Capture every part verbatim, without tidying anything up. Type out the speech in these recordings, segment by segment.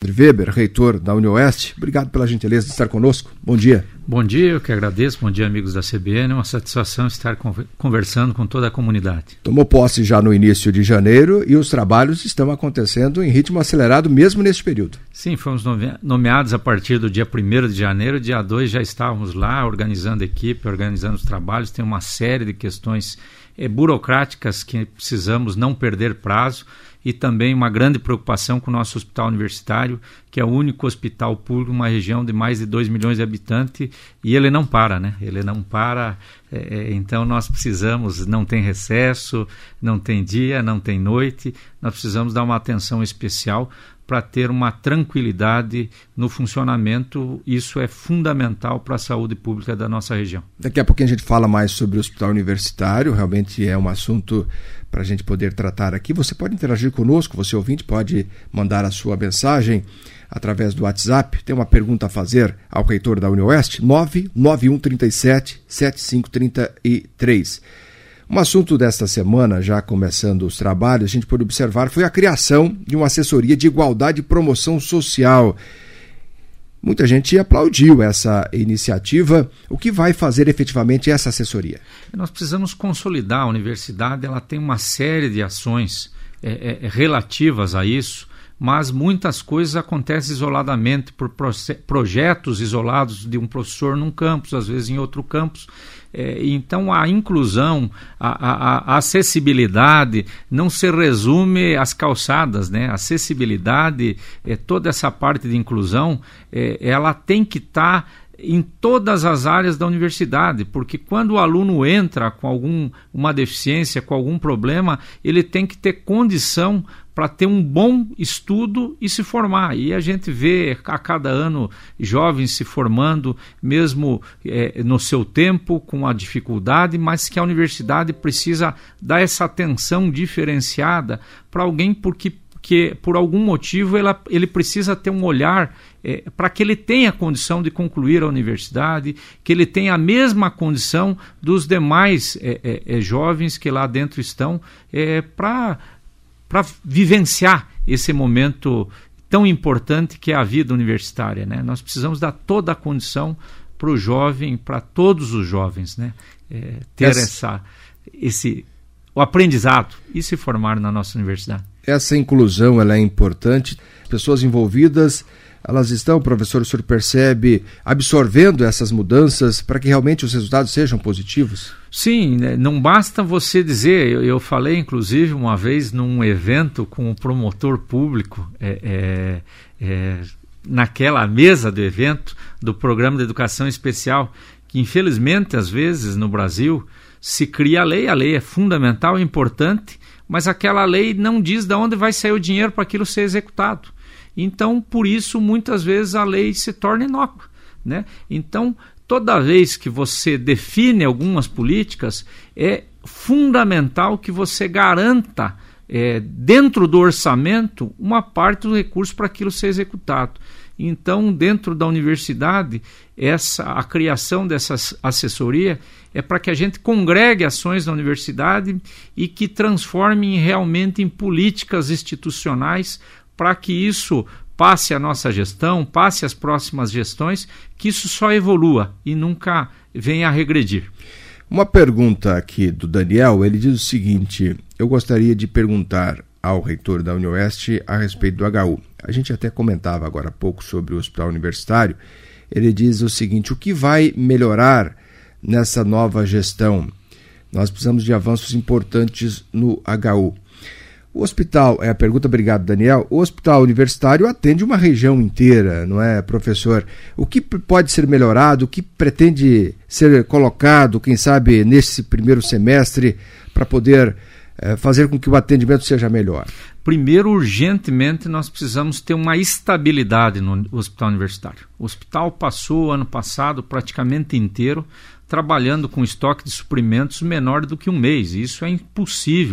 Weber, reitor da UniOeste, obrigado pela gentileza de estar conosco. Bom dia. Bom dia, eu que agradeço. Bom dia, amigos da C B N. É uma satisfação estar conversando com toda a comunidade. Tomou posse já no início de janeiro e os trabalhos estão acontecendo em ritmo acelerado mesmo nesse período. Sim, fomos nomeados a partir do dia primeiro de janeiro. Dia dois já estávamos lá organizando a equipe, organizando os trabalhos. Tem uma série de questões é, burocráticas que precisamos não perder prazo. E também uma grande preocupação com o nosso hospital universitário, que é o único hospital público em uma região de mais de dois milhões de habitantes, e ele não para, né? Ele não para, é, então nós precisamos, não tem recesso, não tem dia, não tem noite, nós precisamos dar uma atenção especial para ter uma tranquilidade no funcionamento. Isso é fundamental para a saúde pública da nossa região. Daqui a pouquinho a gente fala mais sobre o hospital universitário, realmente é um assunto para a gente poder tratar aqui. Você pode interagir conosco, você ouvinte pode mandar a sua mensagem através do WhatsApp. Tem uma pergunta a fazer ao reitor da UniOeste, nove nove um três sete, sete cinco três três. Um assunto desta semana, já começando os trabalhos, a gente pôde observar, foi a criação de uma assessoria de igualdade e promoção social. Muita gente aplaudiu essa iniciativa. O que vai fazer efetivamente essa assessoria? Nós precisamos consolidar a universidade, ela tem uma série de ações é, é, relativas a isso, mas muitas coisas acontecem isoladamente, por projetos isolados de um professor num campus, às vezes em outro campus. É, então a inclusão, a, a, a acessibilidade não se resume às calçadas, né? A acessibilidade, é, toda essa parte de inclusão, é, ela tem que estar tá em todas as áreas da universidade, porque quando o aluno entra com algum, uma deficiência, com algum problema, ele tem que ter condição para ter um bom estudo e se formar. E a gente vê a cada ano jovens se formando, mesmo é, no seu tempo, com a dificuldade, mas que a universidade precisa dar essa atenção diferenciada para alguém, porque que por algum motivo ela, ele precisa ter um olhar é, para que ele tenha condição de concluir a universidade, que ele tenha a mesma condição dos demais é, é, é, jovens que lá dentro estão, é, para para vivenciar esse momento tão importante que é a vida universitária, né? Nós precisamos dar toda a condição para o jovem, para todos os jovens, né? É, ter essa, essa, esse, o aprendizado e se formar na nossa universidade. Essa inclusão ela é importante. Pessoas envolvidas, elas estão, professor, o senhor percebe, absorvendo essas mudanças para que realmente os resultados sejam positivos? Sim, né? Não basta você dizer, eu, eu falei inclusive uma vez num evento com o promotor público, é, é, é, naquela mesa do evento do Programa de Educação Especial, que infelizmente às vezes no Brasil se cria a lei, a lei é fundamental, é importante, mas aquela lei não diz de onde vai sair o dinheiro para aquilo ser executado. Então, por isso, muitas vezes a lei se torna inócua, né? Então, toda vez que você define algumas políticas, é fundamental que você garanta, é, dentro do orçamento, uma parte do recurso para aquilo ser executado. Então, dentro da universidade, essa, a criação dessa assessoria é para que a gente congregue ações na universidade e que transforme realmente em políticas institucionais para que isso passe a nossa gestão, passe as próximas gestões, que isso só evolua e nunca venha a regredir. Uma pergunta aqui do Daniel, ele diz o seguinte: eu gostaria de perguntar ao reitor da UniOeste a respeito do H U. A gente até comentava agora há pouco sobre o hospital universitário. Ele diz o seguinte: o que vai melhorar nessa nova gestão? Nós precisamos de avanços importantes no H U. O hospital, é a pergunta, obrigado Daniel, o hospital universitário atende uma região inteira, não é, professor? O que pode ser melhorado, o que pretende ser colocado, quem sabe, nesse primeiro semestre, para poder é, fazer com que o atendimento seja melhor? Primeiro, urgentemente, nós precisamos ter uma estabilidade no hospital universitário. O hospital passou, ano passado, praticamente inteiro, trabalhando com estoque de suprimentos menor do que um mês. Isso é impossível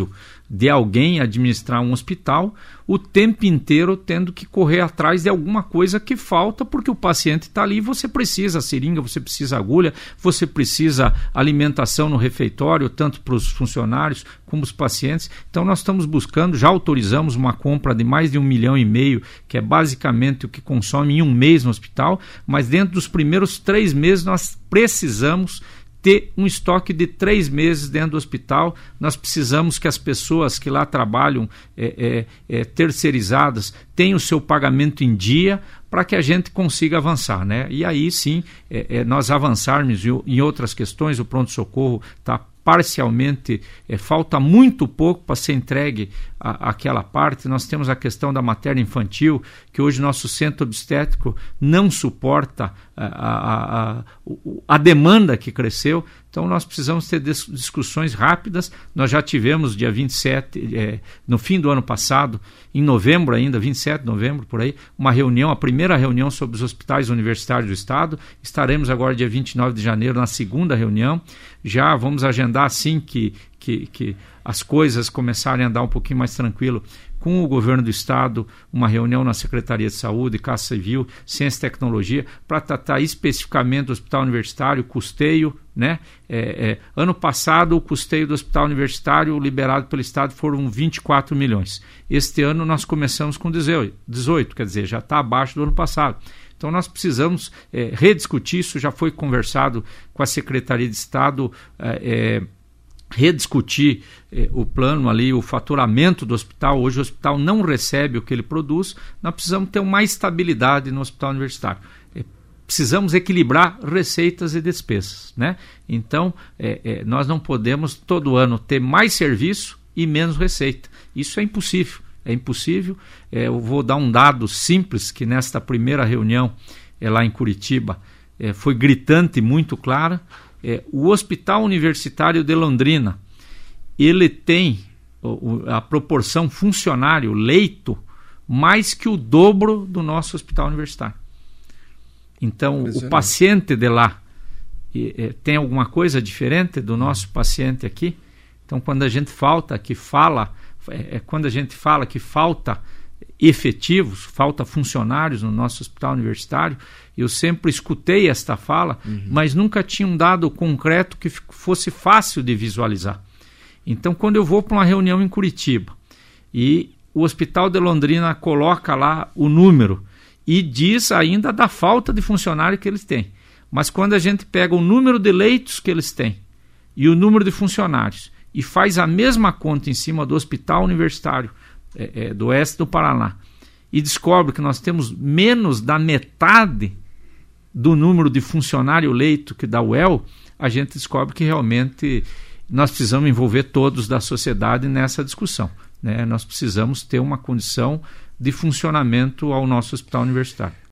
de alguém administrar um hospital, o tempo inteiro tendo que correr atrás de alguma coisa que falta, porque o paciente está ali e você precisa seringa, você precisa agulha, você precisa alimentação no refeitório, tanto para os funcionários como os pacientes. Então nós estamos buscando, já autorizamos uma compra de mais de um milhão e meio, que é basicamente o que consome em um mês no hospital, mas dentro dos primeiros três meses nós precisamos ter um estoque de três meses dentro do hospital. Nós precisamos que as pessoas que lá trabalham é, é, é, terceirizadas tenham o seu pagamento em dia para que a gente consiga avançar, né? E aí sim, é, é, nós avançarmos em outras questões. O pronto-socorro está parcialmente, é, falta muito pouco para ser entregue a, aquela parte. Nós temos a questão da materna infantil, que hoje nosso centro obstétrico não suporta a, a, a, a demanda que cresceu. Então nós precisamos ter discussões rápidas. Nós já tivemos dia vinte e sete, é, no fim do ano passado, em novembro ainda, vinte e sete de novembro, por aí, uma reunião, a primeira reunião sobre os hospitais universitários do Estado. Estaremos agora dia vinte e nove de janeiro na segunda reunião. Já vamos agendar assim que, que, que as coisas começarem a andar um pouquinho mais tranquilo com o governo do Estado, uma reunião na Secretaria de Saúde, Casa Civil, Ciência e Tecnologia, para tratar especificamente do hospital universitário, custeio, né? É, é, ano passado, o custeio do hospital universitário liberado pelo Estado foram vinte e quatro milhões. Este ano nós começamos com dezoito, quer dizer, já está abaixo do ano passado. Então nós precisamos é, rediscutir isso. Já foi conversado com a Secretaria de Estado, é, é, rediscutir eh, o plano ali, o faturamento do hospital. Hoje o hospital não recebe o que ele produz. Nós precisamos ter uma estabilidade no hospital universitário. Eh, precisamos equilibrar receitas e despesas, né? Então eh, eh, nós não podemos todo ano ter mais serviço e menos receita. Isso é impossível. É impossível. Eh, eu vou dar um dado simples que nesta primeira reunião eh, lá em Curitiba eh, foi gritante e muito clara. É, o Hospital Universitário de Londrina, ele tem o, a proporção funcionário-leito mais que o dobro do nosso hospital universitário. Então, o paciente de lá e, é, tem alguma coisa diferente do nosso paciente aqui. Então, quando a gente falta, que fala, é, é, quando a gente fala que falta efetivos, falta funcionários no nosso hospital universitário, eu sempre escutei esta fala, uhum. mas nunca tinha um dado concreto que fosse fácil de visualizar. Então, quando eu vou para uma reunião em Curitiba e o Hospital de Londrina coloca lá o número e diz ainda da falta de funcionário que eles têm, mas quando a gente pega o número de leitos que eles têm e o número de funcionários e faz a mesma conta em cima do Hospital Universitário é, é, do Oeste do Paraná e descobre que nós temos menos da metade do número de funcionário leito que da U E L, a gente descobre que realmente nós precisamos envolver todos da sociedade nessa discussão, né? Nós precisamos ter uma condição de funcionamento ao nosso hospital universitário.